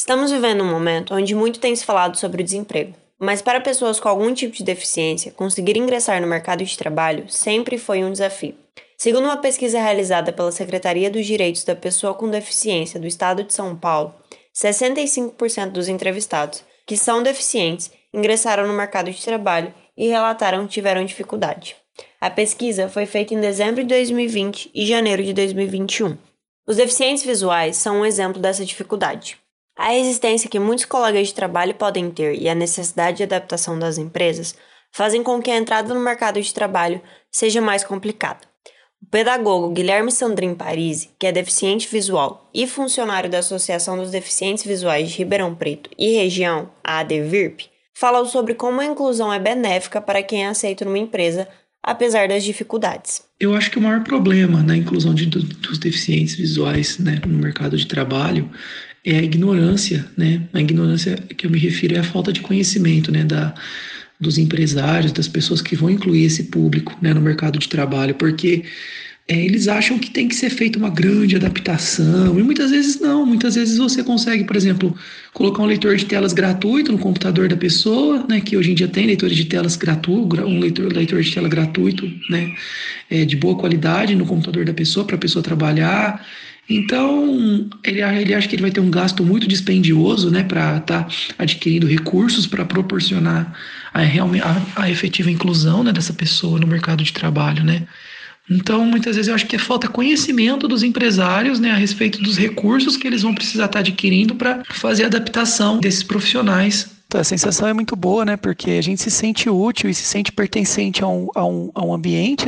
Estamos vivendo um momento onde muito tem se falado sobre o desemprego, mas para pessoas com algum tipo de deficiência, conseguir ingressar no mercado de trabalho sempre foi um desafio. Segundo uma pesquisa realizada pela Secretaria dos Direitos da Pessoa com Deficiência do Estado de São Paulo, 65% dos entrevistados que são deficientes ingressaram no mercado de trabalho e relataram que tiveram dificuldade. A pesquisa foi feita em dezembro de 2020 e janeiro de 2021. Os deficientes visuais são um exemplo dessa dificuldade. A resistência que muitos colegas de trabalho podem ter e a necessidade de adaptação das empresas fazem com que a entrada no mercado de trabalho seja mais complicada. O pedagogo Guilherme Sandrin Parisi, que é deficiente visual e funcionário da Associação dos Deficientes Visuais de Ribeirão Preto e Região, a ADVIRP, falou sobre como a inclusão é benéfica para quem é aceito numa empresa, apesar das dificuldades. Eu acho que o maior problema na inclusão dos deficientes visuais, no mercado de trabalho é a ignorância, A ignorância que eu me refiro é a falta de conhecimento, dos empresários, das pessoas que vão incluir esse público, no mercado de trabalho, porque eles acham que tem que ser feita uma grande adaptação, e muitas vezes não. Muitas vezes você consegue, por exemplo, colocar um leitor de telas gratuito no computador da pessoa, que hoje em dia tem leitores de telas gratuitos, um leitor de tela gratuito, de boa qualidade no computador da pessoa, para a pessoa trabalhar. Então, ele acha que ele vai ter um gasto muito dispendioso, para estar adquirindo recursos para proporcionar a efetiva inclusão, dessa pessoa no mercado de trabalho, Então, muitas vezes eu acho que falta conhecimento dos empresários, a respeito dos recursos que eles vão precisar estar adquirindo para fazer a adaptação desses profissionais. A sensação é muito boa, porque a gente se sente útil e se sente pertencente a um ambiente,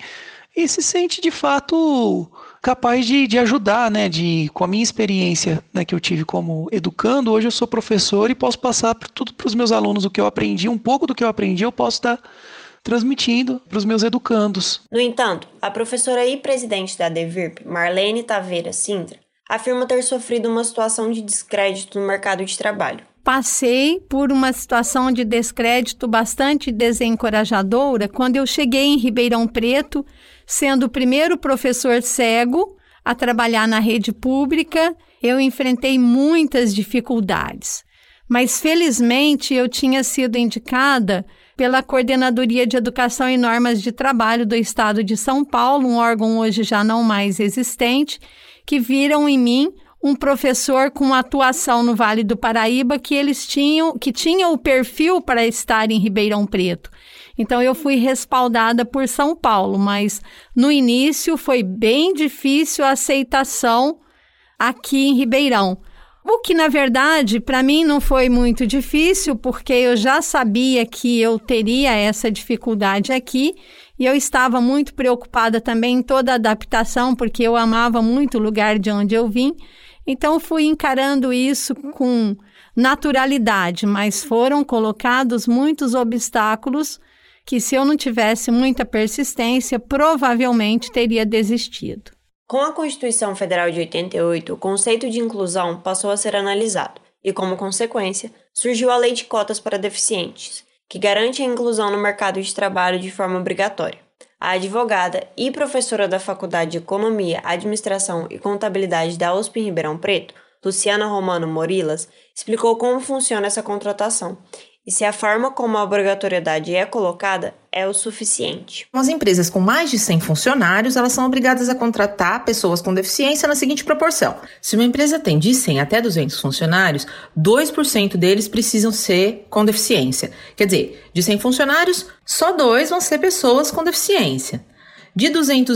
e se sente, de fato, capaz de ajudar, com a minha experiência, que eu tive como educando. Hoje eu sou professor e posso passar tudo para os meus alunos o que eu aprendi, um pouco do que eu aprendi eu posso estar transmitindo para os meus educandos. No entanto, a professora e presidente da ADVIRP, Marlene Taveira Sintra, afirma ter sofrido uma situação de descrédito no mercado de trabalho. Passei por uma situação de descrédito bastante desencorajadora quando eu cheguei em Ribeirão Preto, sendo o primeiro professor cego a trabalhar na rede pública. Eu enfrentei muitas dificuldades, mas felizmente eu tinha sido indicada pela Coordenadoria de Educação e Normas de Trabalho do Estado de São Paulo, um órgão hoje já não mais existente, que viram em mim um professor com atuação no Vale do Paraíba que tinha o perfil para estar em Ribeirão Preto. Então, eu fui respaldada por São Paulo, mas no início foi bem difícil a aceitação aqui em Ribeirão. O que, na verdade, para mim não foi muito difícil, porque eu já sabia que eu teria essa dificuldade aqui e eu estava muito preocupada também em toda a adaptação, porque eu amava muito o lugar de onde eu vim. Então, fui encarando isso com naturalidade, mas foram colocados muitos obstáculos que, se eu não tivesse muita persistência, provavelmente teria desistido. Com a Constituição Federal de 88, o conceito de inclusão passou a ser analisado e, como consequência, surgiu a Lei de Cotas para Deficientes, que garante a inclusão no mercado de trabalho de forma obrigatória. A advogada e professora da Faculdade de Economia, Administração e Contabilidade da USP em Ribeirão Preto, Luciana Romano Morilas, explicou como funciona essa contratação e se a forma como a obrigatoriedade é colocada é o suficiente. As empresas com mais de 100 funcionários, elas são obrigadas a contratar pessoas com deficiência na seguinte proporção. Se uma empresa tem de 100 até 200 funcionários, 2% deles precisam ser com deficiência. Quer dizer, de 100 funcionários, só 2 vão ser pessoas com deficiência. De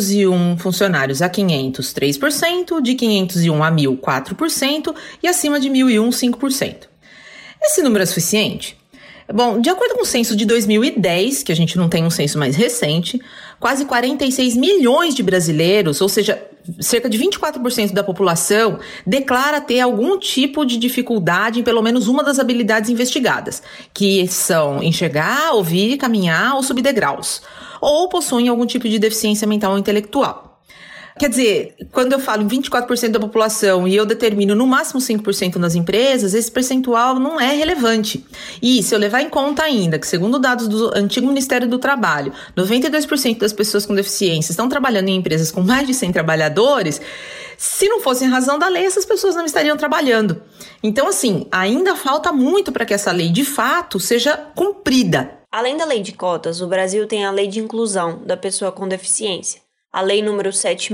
201 funcionários a 500, 3%, de 501 a 1.000, 4% e acima de 1.001, 5%. Esse número é suficiente? Bom, de acordo com o censo de 2010, que a gente não tem um censo mais recente, quase 46 milhões de brasileiros, ou seja, cerca de 24% da população, declara ter algum tipo de dificuldade em pelo menos uma das habilidades investigadas, que são enxergar, ouvir, caminhar ou subir degraus, ou possuem algum tipo de deficiência mental ou intelectual. Quer dizer, quando eu falo em 24% da população e eu determino no máximo 5% nas empresas, esse percentual não é relevante. E se eu levar em conta ainda que, segundo dados do antigo Ministério do Trabalho, 92% das pessoas com deficiência estão trabalhando em empresas com mais de 100 trabalhadores, se não fosse em razão da lei, essas pessoas não estariam trabalhando. Então, assim, ainda falta muito para que essa lei, de fato, seja cumprida. Além da lei de cotas, o Brasil tem a Lei de Inclusão da Pessoa com Deficiência, a Lei número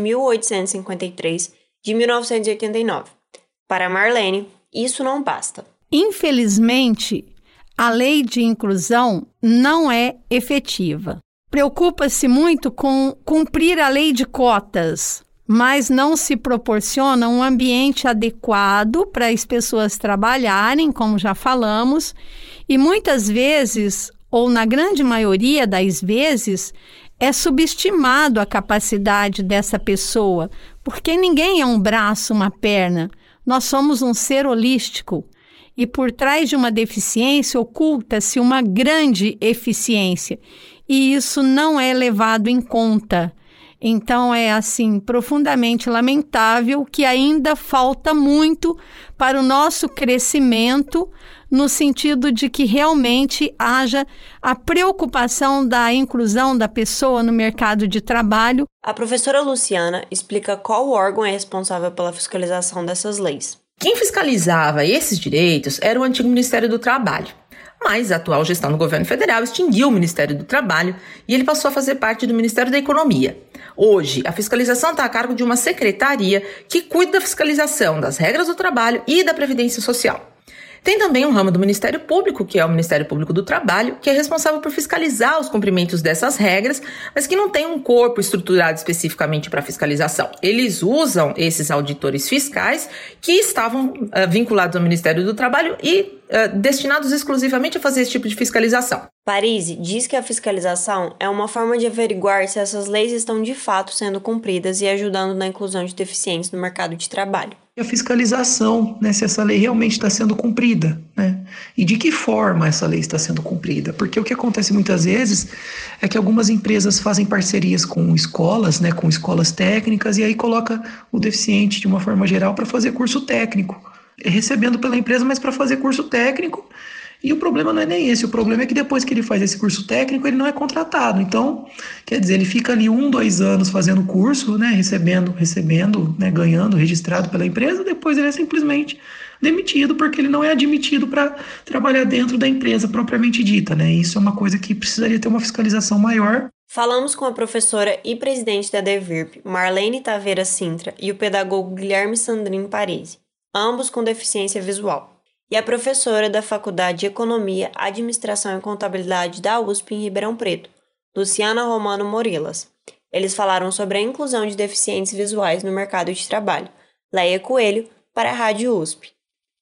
7.853, de 1989. Para Marlene, isso não basta. Infelizmente, a lei de inclusão não é efetiva. Preocupa-se muito com cumprir a lei de cotas, mas não se proporciona um ambiente adequado para as pessoas trabalharem, como já falamos, e muitas vezes, ou na grande maioria das vezes, é subestimado a capacidade dessa pessoa, porque ninguém é um braço, uma perna. Nós somos um ser holístico e por trás de uma deficiência oculta-se uma grande eficiência e isso não é levado em conta. Então é assim profundamente lamentável que ainda falta muito para o nosso crescimento no sentido de que realmente haja a preocupação da inclusão da pessoa no mercado de trabalho. A professora Luciana explica qual órgão é responsável pela fiscalização dessas leis. Quem fiscalizava esses direitos era o antigo Ministério do Trabalho, mas a atual gestão do governo federal extinguiu o Ministério do Trabalho e ele passou a fazer parte do Ministério da Economia. Hoje, a fiscalização está a cargo de uma secretaria que cuida da fiscalização das regras do trabalho e da Previdência Social. Tem também um ramo do Ministério Público, que é o Ministério Público do Trabalho, que é responsável por fiscalizar os cumprimentos dessas regras, mas que não tem um corpo estruturado especificamente para fiscalização. Eles usam esses auditores fiscais que estavam vinculados ao Ministério do Trabalho e destinados exclusivamente a fazer esse tipo de fiscalização. Parisi diz que a fiscalização é uma forma de averiguar se essas leis estão de fato sendo cumpridas e ajudando na inclusão de deficientes no mercado de trabalho. E a fiscalização, né, se essa lei realmente está sendo cumprida, né? E de que forma essa lei está sendo cumprida. Porque o que acontece muitas vezes é que algumas empresas fazem parcerias com escolas, né, com escolas técnicas, e aí coloca o deficiente, de uma forma geral, para fazer curso técnico. Recebendo pela empresa, mas para fazer curso técnico. E o problema não é nem esse, o problema é que depois que ele faz esse curso técnico, ele não é contratado. Então, quer dizer, ele fica ali 1-2 anos fazendo curso, né, recebendo, né, ganhando, registrado pela empresa, depois ele é simplesmente demitido, porque ele não é admitido para trabalhar dentro da empresa propriamente dita, né? Isso é uma coisa que precisaria ter uma fiscalização maior. Falamos com a professora e presidente da DEVIRP, Marlene Taveira Sintra, e o pedagogo Guilherme Sandrin Parisi, ambos com deficiência visual, e a professora da Faculdade de Economia, Administração e Contabilidade da USP em Ribeirão Preto, Luciana Romano Morilas. Eles falaram sobre a inclusão de deficientes visuais no mercado de trabalho. Leia Coelho, para a Rádio USP.